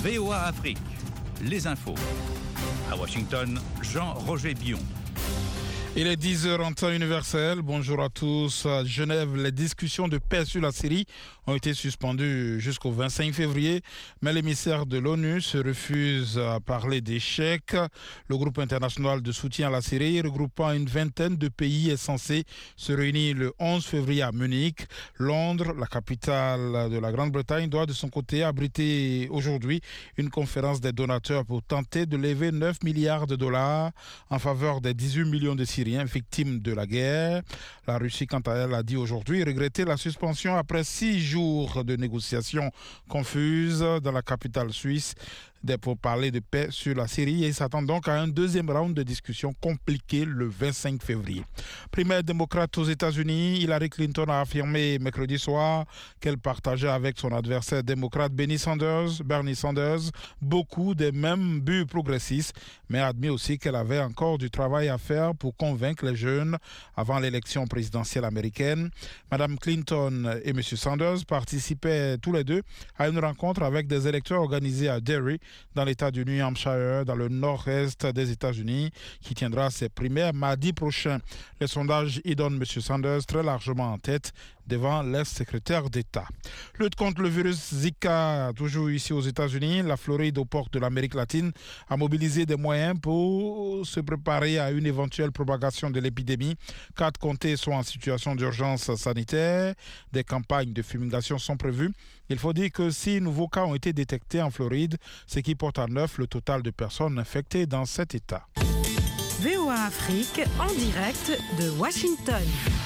VOA Afrique, les infos. À Washington, Jean-Roger Bion. Il est 10h en temps universel. Bonjour à tous. À Genève, les discussions de paix sur la Syrie ont été suspendues jusqu'au 25 février. Mais l'émissaire de l'ONU se refuse à parler d'échec. Le groupe international de soutien à la Syrie, regroupant une vingtaine de pays, est censé se réunir le 11 février à Munich. Londres, la capitale de la Grande-Bretagne, doit de son côté abriter aujourd'hui une conférence des donateurs pour tenter de lever 9 milliards de dollars en faveur des 18 millions de Syriens victimes de la guerre. La Russie, quant à elle, a dit aujourd'hui regretter la suspension après 6 jours de négociations confuses dans la capitale suisse pour parler de paix sur la Syrie et s'attend donc à un deuxième round de discussion compliqué le 25 février. Primaire démocrate aux États-Unis, Hillary Clinton a affirmé mercredi soir qu'elle partageait avec son adversaire démocrate Bernie Sanders beaucoup des mêmes buts progressistes, mais a admis aussi qu'elle avait encore du travail à faire pour convaincre les jeunes avant l'élection présidentielle américaine. Madame Clinton et M. Sanders participaient tous les deux à une rencontre avec des électeurs organisés à Derry, dans l'État du New Hampshire, dans le nord-est des États-Unis, qui tiendra ses primaires mardi prochain. Les sondages y donnent M. Sanders très largement en tête devant l'ex-secrétaire d'État. Lutte contre le virus Zika, toujours ici aux États-Unis. La Floride, aux portes de l'Amérique latine, a mobilisé des moyens pour se préparer à une éventuelle propagation de l'épidémie. 4 comtés sont en situation d'urgence sanitaire. Des campagnes de fumigation sont prévues. Il faut dire que 6 nouveaux cas ont été détectés en Floride, ce qui porte à 9 le total de personnes infectées dans cet État. VOA Afrique, en direct de Washington.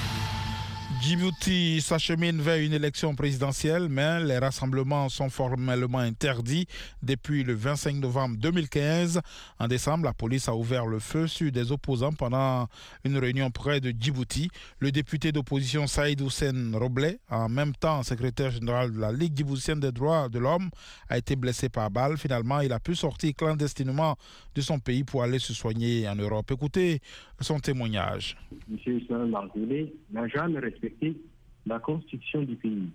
Djibouti s'achemine vers une élection présidentielle, mais les rassemblements sont formellement interdits depuis le 25 novembre 2015. En décembre, la police a ouvert le feu sur des opposants pendant une réunion près de Djibouti. Le député d'opposition Saïd Hussein Robleh, en même temps secrétaire général de la Ligue djiboutienne des droits de l'homme, a été blessé par balle. Finalement, il a pu sortir clandestinement de son pays pour aller se soigner en Europe. Écoutez son témoignage. M. Ismaël Margoulé n'a jamais respecté la constitution du pays.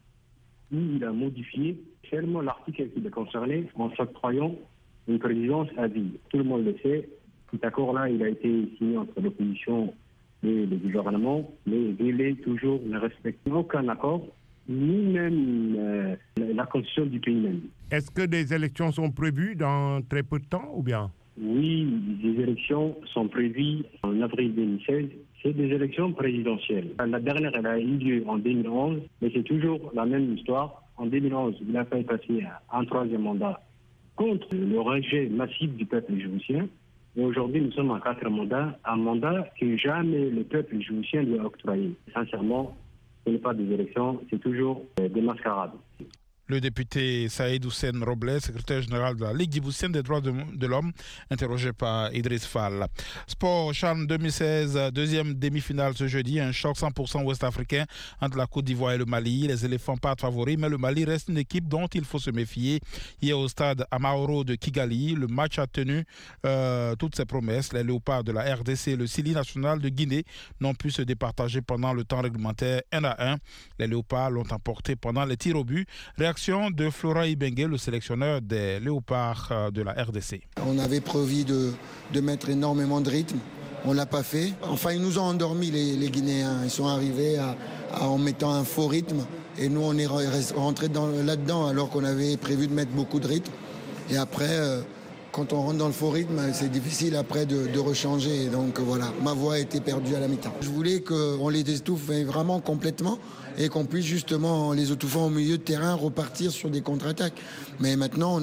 Il a modifié seulement l'article qui le concernait en s'octroyant une présidence à vie. Tout le monde le sait. Cet accord-là, il a été signé entre l'opposition et le gouvernement, mais il toujours ne respecte aucun accord, ni même la constitution du pays même. Est-ce que des élections sont prévues dans très peu de temps ou bien? Oui, des élections sont prévues en avril 2016. C'est des élections présidentielles. La dernière, elle a eu lieu en 2011, mais c'est toujours la même histoire. En 2011, il a fait passer un 3e mandat contre le rejet massif du peuple djiboutien. Et aujourd'hui, nous sommes en 4 mandats, un mandat que jamais le peuple djiboutien lui a octroyé. Sincèrement, ce n'est pas des élections, c'est toujours des mascarades. Le député Saïd Hussein Robleh, secrétaire général de la Ligue djiboutienne des droits de l'homme, interrogé par Idriss Fall. Sport CHAN 2016, deuxième demi-finale ce jeudi, un choc 100% ouest-africain entre la Côte d'Ivoire et le Mali. Les éléphants partent favoris, mais le Mali reste une équipe dont il faut se méfier. Hier au stade Amahoro de Kigali, le match a tenu toutes ses promesses. Les léopards de la RDC et le Sili national de Guinée n'ont pu se départager pendant le temps réglementaire 1-1. Les léopards l'ont emporté pendant les tirs au but. Réaction de Florent Ibenge, le sélectionneur des léopards de la RDC. On avait prévu de mettre énormément de rythme. On ne l'a pas fait. Enfin, ils nous ont endormis, les Guinéens. Ils sont arrivés en mettant un faux rythme. Et nous, on est rentrés là-dedans alors qu'on avait prévu de mettre beaucoup de rythme. Et après, quand on rentre dans le faux rythme, c'est difficile après de rechanger. Donc voilà, ma voix a été perdue à la mi-temps. Je voulais qu'on les étouffe vraiment complètement et qu'on puisse justement, les étouffant au milieu de terrain, repartir sur des contre-attaques. Mais maintenant,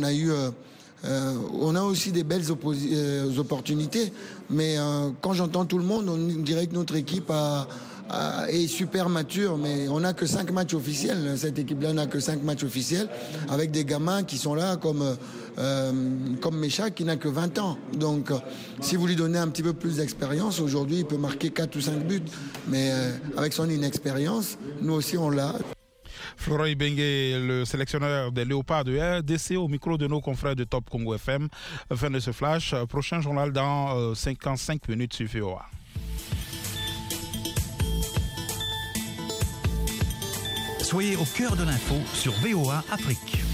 on a aussi des belles opportunités. Mais quand j'entends tout le monde, on dirait que notre équipe est super mature, mais on n'a que 5 matchs officiels. Cette équipe-là n'a que 5 matchs officiels, avec des gamins qui sont là comme Mécha, qui n'a que 20 ans. Donc, si vous lui donnez un petit peu plus d'expérience, aujourd'hui, il peut marquer 4 ou 5 buts. Mais avec son inexpérience, nous aussi, on l'a. Florent Ibenge, le sélectionneur des Léopards de RDC, au micro de nos confrères de Top Congo FM. Fin de ce flash. Prochain journal dans 55 minutes sur VOA. Soyez au cœur de l'info sur VOA Afrique.